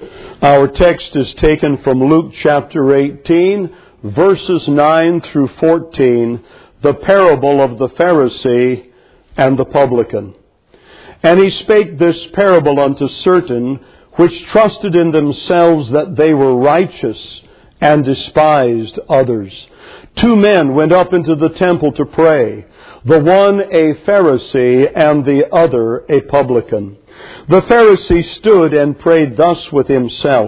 Our text is taken from Luke chapter 18, verses 9 through 14, the parable of the Pharisee and the publican. And he spake this parable unto certain which trusted in themselves that they were righteous, and despised others. 2 men went up into the temple to pray, the one a Pharisee and the other a publican. The Pharisee stood and prayed thus with himself,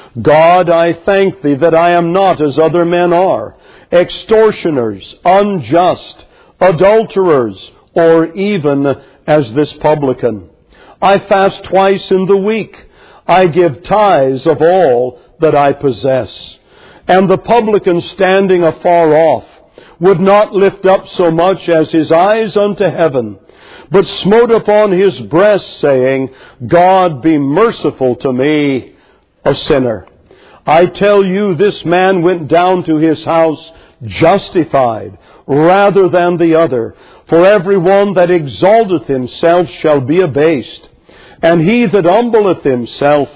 God, I thank Thee that I am not as other men are, extortioners, unjust, adulterers, or even as this publican. I fast twice in the week. I give tithes of all that I possess. And the publican, standing afar off, would not lift up so much as his eyes unto heaven, but smote upon his breast, saying, God, be merciful to me, a sinner. I tell you, this man went down to his house justified rather than the other. For every one that exalteth himself shall be abased, and he that humbleth himself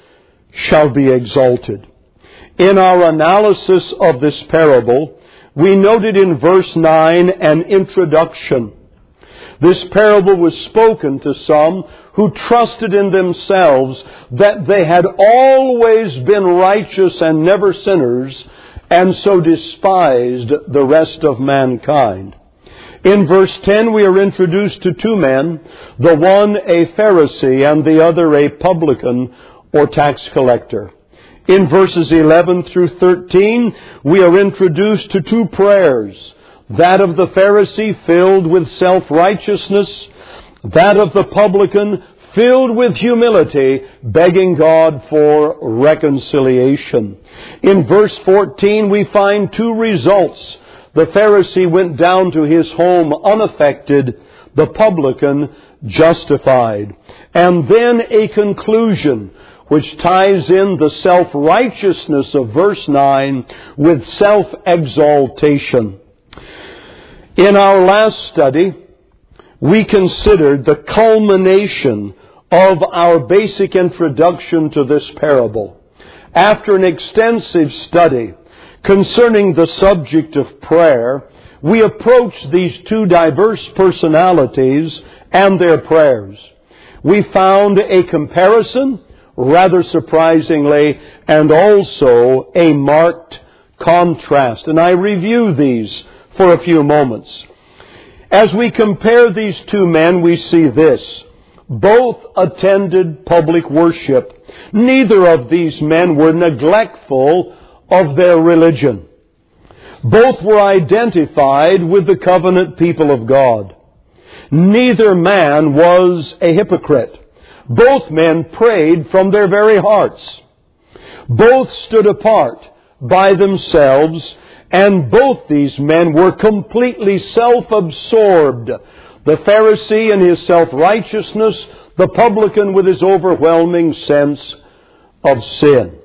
shall be exalted. In our analysis of this parable, we noted in verse 9 an introduction. This parable was spoken to some who trusted in themselves that they had always been righteous and never sinners, and so despised the rest of mankind. In verse 10 we are introduced to 2 men, the one a Pharisee and the other a publican or tax collector. In verses 11 through 13 we are introduced to 2 prayers, that of the Pharisee filled with self-righteousness, that of the publican filled with humility, begging God for reconciliation. In verse 14 we find 2 results. The Pharisee went down to his home unaffected, the publican justified. And then a conclusion which ties in the self-righteousness of verse 9 with self-exaltation. In our last study, we considered the culmination of our basic introduction to this parable. After an extensive study concerning the subject of prayer, we approached these 2 diverse personalities and their prayers. We found a comparison, rather surprisingly, and also a marked contrast. And I review these for a few moments. As we compare these 2 men, we see this. Both attended public worship. Neither of these men were neglectful of their religion. Both were identified with the covenant people of God. Neither man was a hypocrite. Both men prayed from their very hearts. Both stood apart by themselves, and both these men were completely self-absorbed. The Pharisee in his self-righteousness, the publican with his overwhelming sense of sin.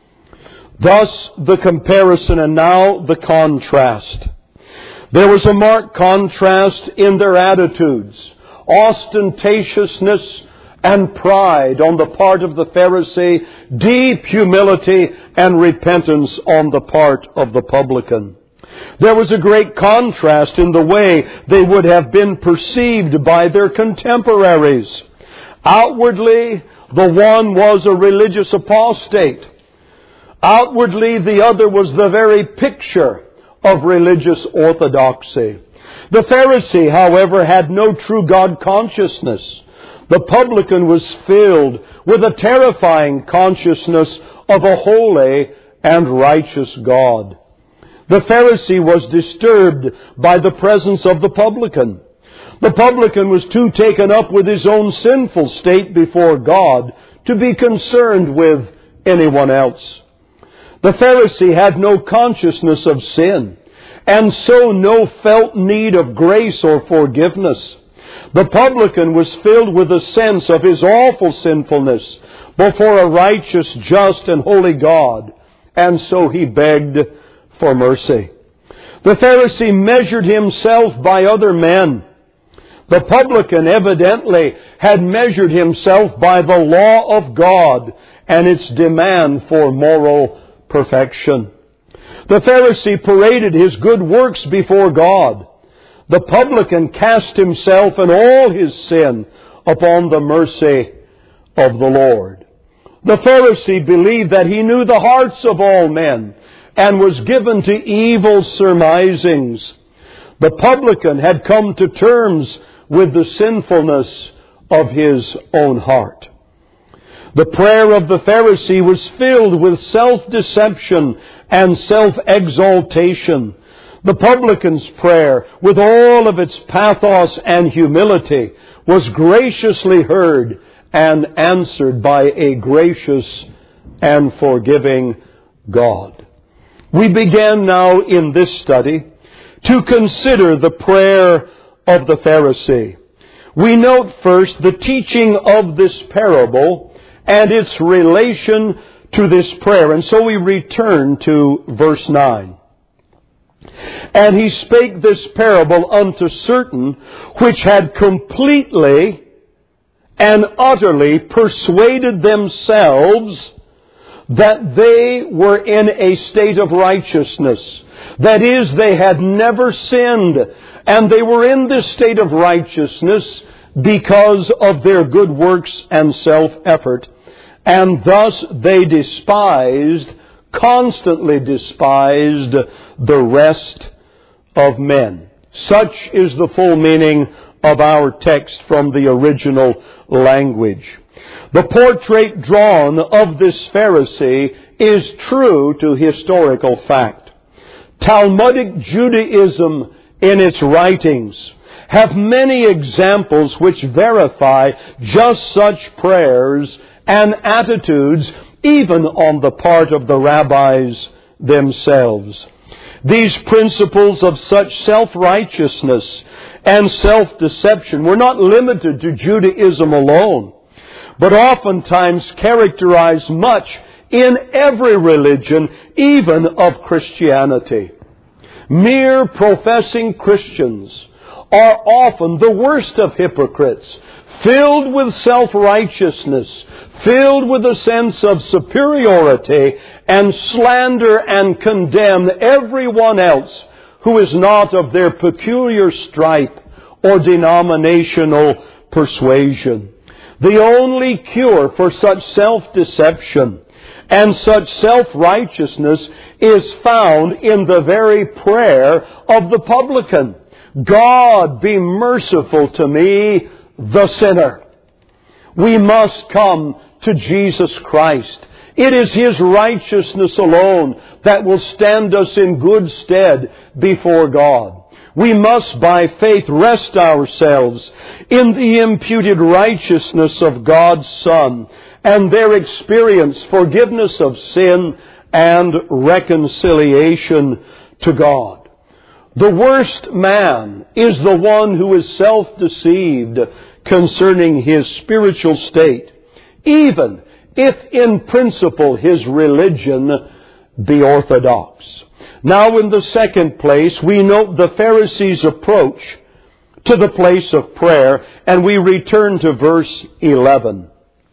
Thus the comparison, and now the contrast. There was a marked contrast in their attitudes. Ostentatiousness and pride on the part of the Pharisee, deep humility and repentance on the part of the publican. There was a great contrast in the way they would have been perceived by their contemporaries. Outwardly, the one was a religious apostate. Outwardly, the other was the very picture of religious orthodoxy. The Pharisee, however, had no true God consciousness. The publican was filled with a terrifying consciousness of a holy and righteous God. The Pharisee was disturbed by the presence of the publican. The publican was too taken up with his own sinful state before God to be concerned with anyone else. The Pharisee had no consciousness of sin, and so no felt need of grace or forgiveness. The publican was filled with a sense of his awful sinfulness before a righteous, just, and holy God, and so he begged for mercy. The Pharisee measured himself by other men. The publican evidently had measured himself by the law of God and its demand for moral perfection. The Pharisee paraded his good works before God. The publican cast himself and all his sin upon the mercy of the Lord. The Pharisee believed that he knew the hearts of all men and was given to evil surmisings. The publican had come to terms with the sinfulness of his own heart. The prayer of the Pharisee was filled with self-deception and self-exaltation. The publican's prayer, with all of its pathos and humility, was graciously heard and answered by a gracious and forgiving God. We began now in this study to consider the prayer of the Pharisee. We note first the teaching of this parable and its relation to this prayer. And so we return to verse 9. And he spake this parable unto certain which had completely and utterly persuaded themselves that they were in a state of righteousness. That is, they had never sinned, and they were in this state of righteousness because of their good works and self-effort. And thus they constantly despised the rest of men. Such is the full meaning of our text from the original language. The portrait drawn of this Pharisee is true to historical fact. Talmudic Judaism in its writings have many examples which verify just such prayers and attitudes even on the part of the rabbis themselves. These principles of such self-righteousness and self-deception were not limited to Judaism alone, but oftentimes characterize much in every religion, even of Christianity. Mere professing Christians are often the worst of hypocrites, filled with self-righteousness, filled with a sense of superiority, and slander and condemn everyone else who is not of their peculiar stripe or denominational persuasion. The only cure for such self-deception and such self-righteousness is found in the very prayer of the publican. God, be merciful to me, the sinner. We must come to Jesus Christ. It is His righteousness alone that will stand us in good stead before God. We must by faith rest ourselves in the imputed righteousness of God's Son and there experience forgiveness of sin and reconciliation to God. The worst man is the one who is self-deceived concerning his spiritual state, even if in principle his religion be orthodox. Now in the second place, we note the Pharisees' approach to the place of prayer, and we return to verse 11.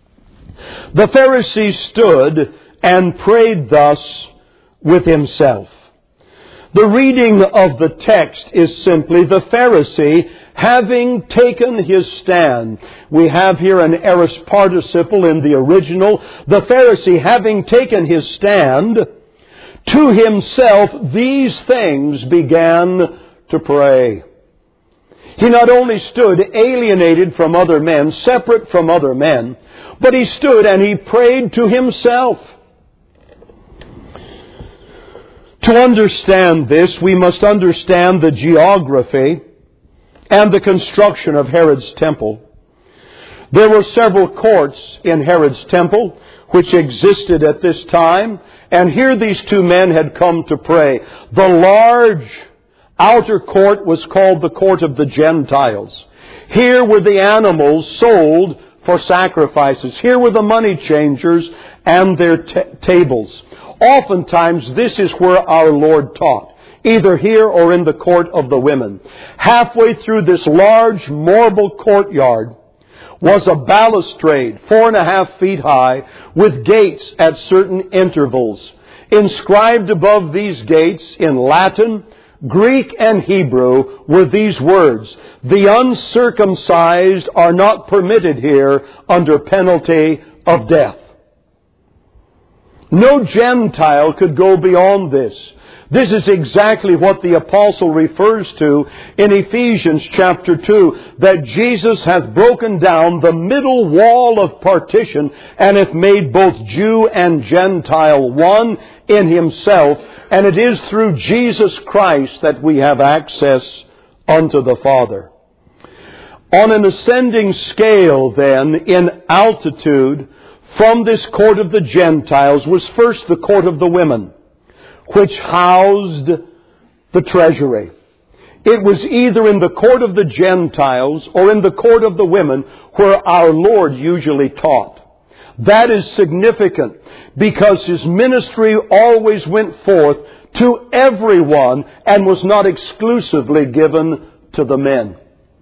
The Pharisee stood and prayed thus with himself. The reading of the text is simply the Pharisee having taken his stand. We have here an aorist participle in the original. The Pharisee having taken his stand, to himself these things began to pray. He not only stood alienated from other men, separate from other men, but he stood and he prayed to himself. To understand this, we must understand the geography and the construction of Herod's temple. There were several courts in Herod's temple which existed at this time, and here these two men had come to pray. The large outer court was called the court of the Gentiles. Here were the animals sold for sacrifices. Here were the money changers and their tables. Oftentimes, this is where our Lord taught. either here or in the court of the women. Halfway through this large marble courtyard was a balustrade 4.5 feet high with gates at certain intervals. Inscribed above these gates in Latin, Greek, and Hebrew were these words: "The uncircumcised are not permitted here under penalty of death." No Gentile could go beyond this. This is exactly what the apostle refers to in Ephesians chapter 2, that Jesus hath broken down the middle wall of partition and hath made both Jew and Gentile one in himself, and it is through Jesus Christ that we have access unto the Father. On an ascending scale, then, in altitude from this court of the Gentiles was first the court of the women, which housed the treasury. It was either in the court of the Gentiles or in the court of the women where our Lord usually taught. That is significant because His ministry always went forth to everyone and was not exclusively given to the men.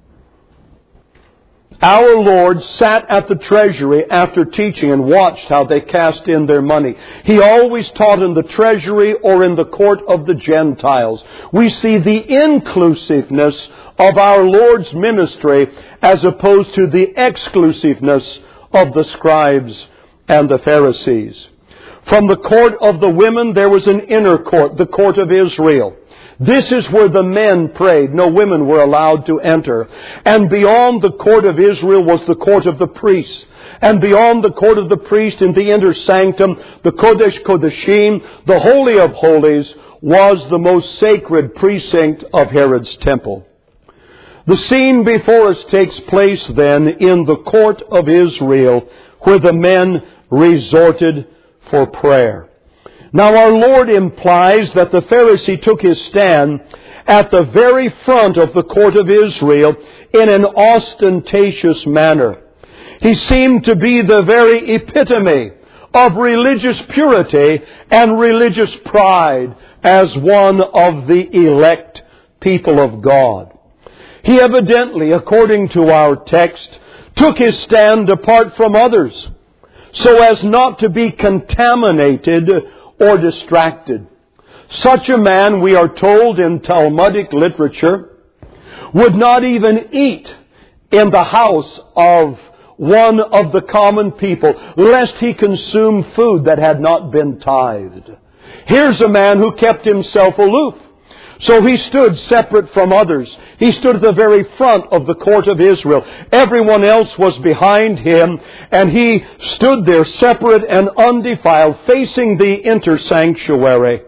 Our Lord sat at the treasury after teaching and watched how they cast in their money. He always taught in the treasury or in the court of the Gentiles. We see the inclusiveness of our Lord's ministry as opposed to the exclusiveness of the scribes and the Pharisees. From the court of the women there was an inner court, the court of Israel. This is where the men prayed. No women were allowed to enter. And beyond the court of Israel was the court of the priests. And beyond the court of the priest in the inner sanctum, the Kodesh Kodeshim, the Holy of Holies, was the most sacred precinct of Herod's temple. The scene before us takes place then in the court of Israel, where the men resorted for prayer. Now our Lord implies that the Pharisee took his stand at the very front of the court of Israel in an ostentatious manner. He seemed to be the very epitome of religious purity and religious pride as one of the elect people of God. He evidently, according to our text, took his stand apart from others so as not to be contaminated or distracted. Such a man, we are told in Talmudic literature, would not even eat in the house of one of the common people, lest he consume food that had not been tithed. Here's a man who kept himself aloof. So he stood separate from others. He stood at the very front of the court of Israel. Everyone else was behind him, and he stood there separate and undefiled, facing the inner sanctuary.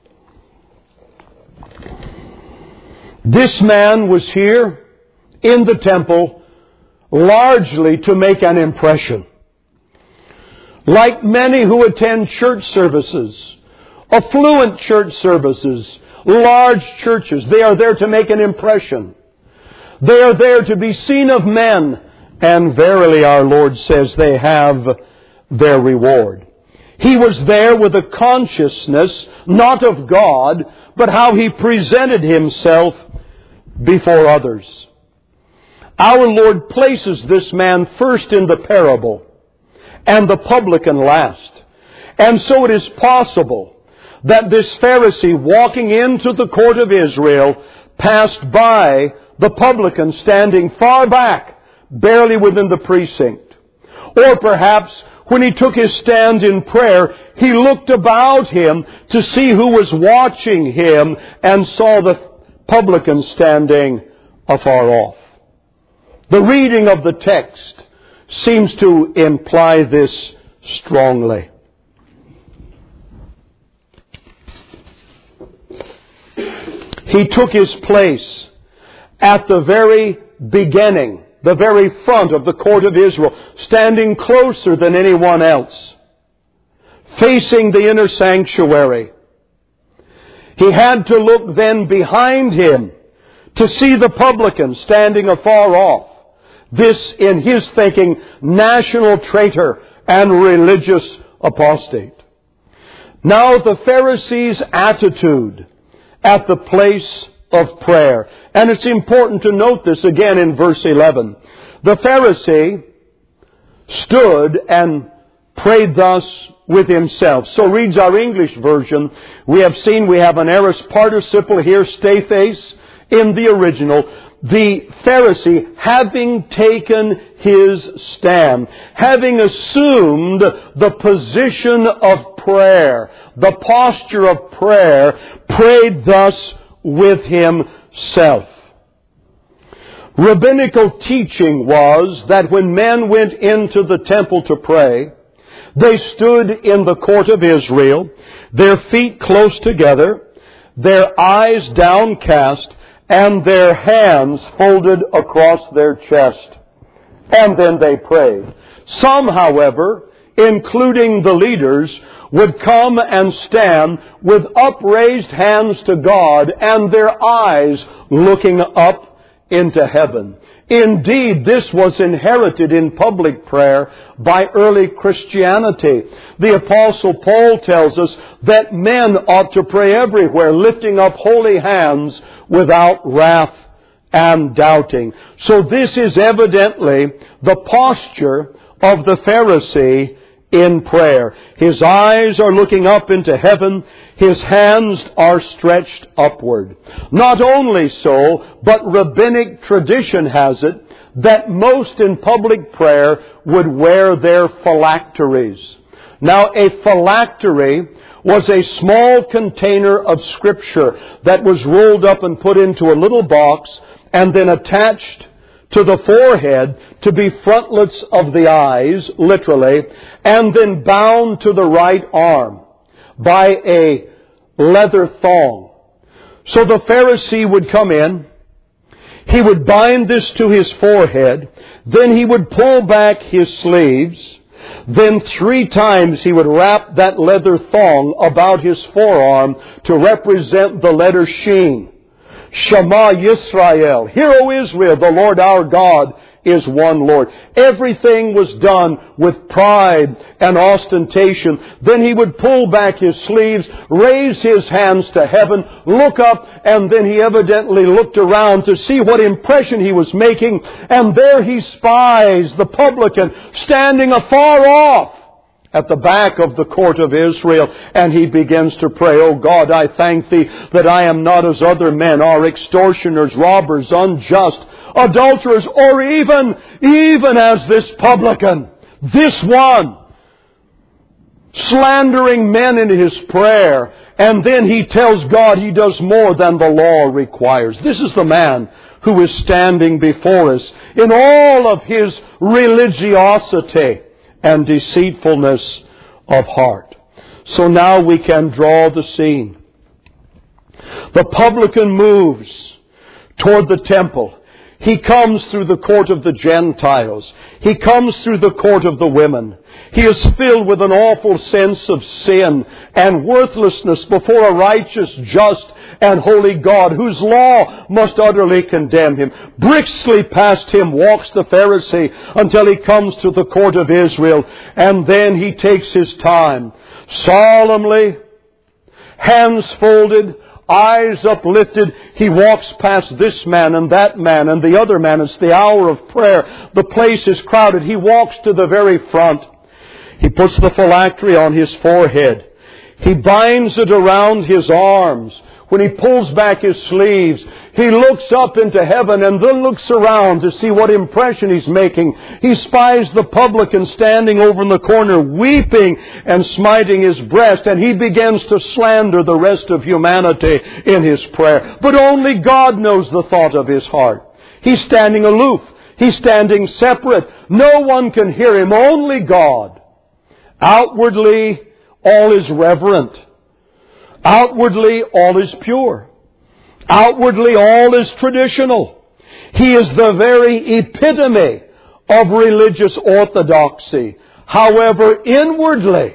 This man was here in the temple largely to make an impression. Like many who attend church services, affluent church services, large churches, they are there to make an impression. They are there to be seen of men, and verily our Lord says they have their reward. He was there with a consciousness not of God, but how He presented Himself before others. Our Lord places this man first in the parable and the publican last. And so it is possible that this Pharisee walking into the court of Israel passed by the publican standing far back, barely within the precinct. Or perhaps when he took his stand in prayer, he looked about him to see who was watching him and saw the publican standing afar off. The reading of the text seems to imply this strongly. He took his place at the very beginning, the very front of the court of Israel, standing closer than anyone else, facing the inner sanctuary. He had to look then behind him to see the publican standing afar off. This, in his thinking, national traitor and religious apostate. Now the Pharisee's attitude at the place of prayer. And it's important to note this again in verse 11. The Pharisee stood and prayed thus with himself. So reads our English version. We have seen we have an aorist participle here, stephes, in the original. The Pharisee, having taken his stand, having assumed the position of prayer, the posture of prayer, prayed thus with himself. Rabbinical teaching was that when men went into the temple to pray, they stood in the court of Israel, their feet close together, their eyes downcast, and their hands folded across their chest. And then they prayed. Some, however, including the leaders, would come and stand with upraised hands to God and their eyes looking up into heaven. Indeed, this was inherited in public prayer by early Christianity. The Apostle Paul tells us that men ought to pray everywhere, lifting up holy hands without wrath and doubting. So this is evidently the posture of the Pharisee in prayer. His eyes are looking up into heaven. His hands are stretched upward. Not only so, but rabbinic tradition has it that most in public prayer would wear their phylacteries. Now, a phylactery was a small container of Scripture that was rolled up and put into a little box and then attached to the forehead to be frontlets of the eyes, literally, and then bound to the right arm by a leather thong. So the Pharisee would come in, he would bind this to his forehead, then he would pull back his sleeves, then 3 times he would wrap that leather thong about his forearm to represent the letter Shin. Shema Yisrael. Hear, O Israel, the Lord our God is one Lord. Everything was done with pride and ostentation. Then he would pull back his sleeves, raise his hands to heaven, look up, and then he evidently looked around to see what impression he was making. And there he spies the publican standing afar off at the back of the court of Israel, and he begins to pray, "O God, I thank Thee that I am not as other men are, extortioners, robbers, unjust, adulterers, or even as this publican, this one, slandering men in his prayer." And then he tells God he does more than the law requires. This is the man who is standing before us in all of his religiosity and deceitfulness of heart. So now we can draw the scene. The publican moves toward the temple. He comes through the court of the Gentiles. He comes through the court of the women. He is filled with an awful sense of sin and worthlessness before a righteous, just, and holy God, whose law must utterly condemn him. Briskly past him walks the Pharisee until he comes to the court of Israel, and then he takes his time. Solemnly, hands folded, eyes uplifted, he walks past this man and the other man. It's the hour of prayer. The place is crowded. He walks to the very front. He puts the phylactery on his forehead. He binds it around his arms. When he pulls back his sleeves, he looks up into heaven and then looks around to see what impression he's making. He spies the publican standing over in the corner, weeping and smiting his breast, and he begins to slander the rest of humanity in his prayer. But only God knows the thought of his heart. He's standing aloof. He's standing separate. No one can hear him, only God. Outwardly, all is reverent. Outwardly, all is pure. Outwardly, all is traditional. He is the very epitome of religious orthodoxy. However, inwardly,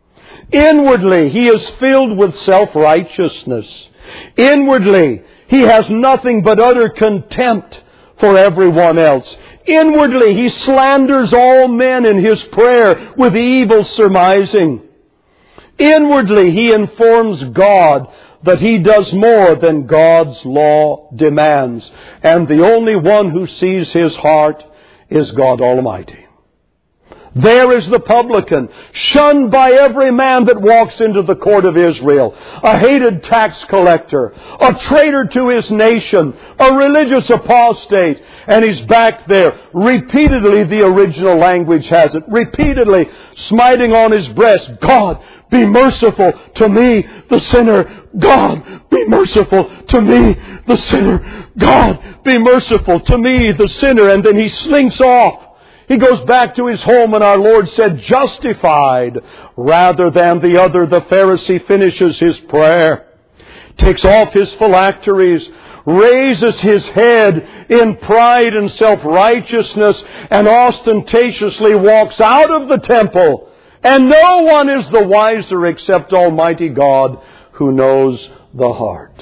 he is filled with self-righteousness. Inwardly, he has nothing but utter contempt for everyone else. Inwardly, he slanders all men in his prayer with evil surmising. Inwardly, he informs God that he does more than God's law demands. And the only one who sees his heart is God Almighty. There is the publican, shunned by every man that walks into the court of Israel, a hated tax collector, a traitor to his nation, a religious apostate, and he's back there, repeatedly, the original language has it, repeatedly smiting on his breast, God, be merciful to me, the sinner. God, be merciful to me, the sinner. God, be merciful to me, the sinner. And then he slinks off. He goes back to his home, and our Lord said, justified rather than the other. The Pharisee finishes his prayer, takes off his phylacteries, raises his head in pride and self-righteousness, and ostentatiously walks out of the temple. And no one is the wiser except Almighty God, who knows the heart.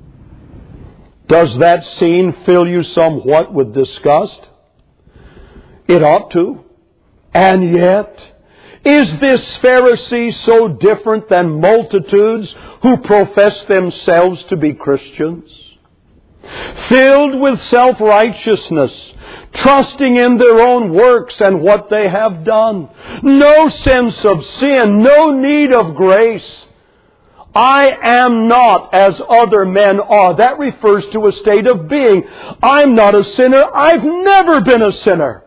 Does that scene fill you somewhat with disgust? It ought to. And yet, is this Pharisee so different than multitudes who profess themselves to be Christians? Filled with self-righteousness, trusting in their own works and what they have done. No sense of sin, no need of grace. I am not as other men are. That refers to a state of being. I'm not a sinner. I've never been a sinner.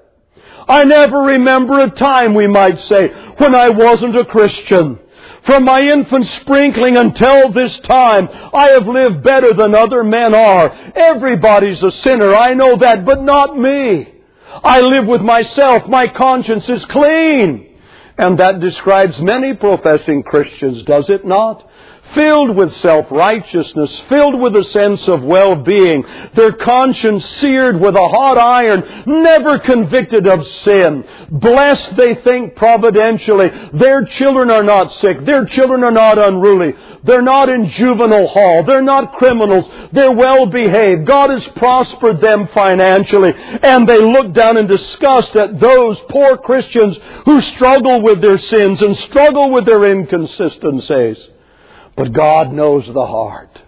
I never remember a time, we might say, when I wasn't a Christian. From my infant sprinkling until this time, I have lived better than other men are. Everybody's a sinner, I know that, but not me. I live with myself. My conscience is clean. And that describes many professing Christians, does it not? Filled with self-righteousness, filled with a sense of well-being, their conscience seared with a hot iron, never convicted of sin. Blessed, they think, providentially. Their children are not sick. Their children are not unruly. They're not in juvenile hall. They're not criminals. They're well-behaved. God has prospered them financially. And they look down in disgust at those poor Christians who struggle with their sins and struggle with their inconsistencies. But God knows the heart.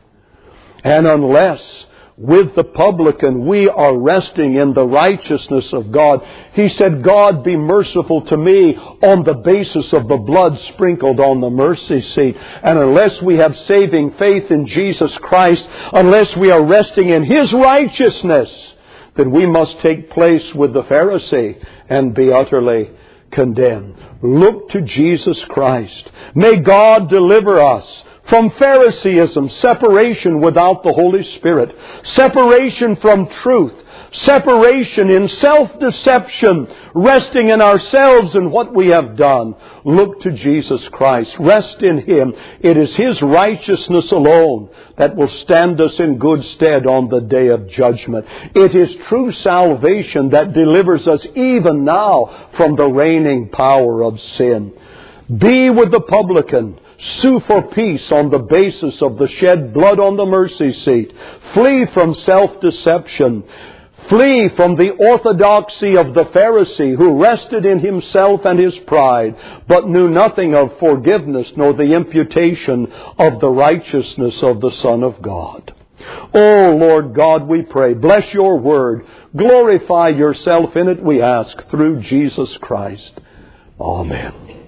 And unless with the publican we are resting in the righteousness of God, he said, God, be merciful to me on the basis of the blood sprinkled on the mercy seat. And unless we have saving faith in Jesus Christ, unless we are resting in His righteousness, then we must take place with the Pharisee and be utterly condemned. Look to Jesus Christ. May God deliver us from Phariseeism, separation without the Holy Spirit, separation from truth, separation in self-deception, resting in ourselves and what we have done. Look to Jesus Christ. Rest in Him. It is His righteousness alone that will stand us in good stead on the day of judgment. It is true salvation that delivers us even now from the reigning power of sin. Be with the publican. Sue for peace on the basis of the shed blood on the mercy seat. Flee from self-deception. Flee from the orthodoxy of the Pharisee who rested in himself and his pride, but knew nothing of forgiveness nor the imputation of the righteousness of the Son of God. Oh, Lord God, we pray, bless your word. Glorify yourself in it, we ask, through Jesus Christ. Amen.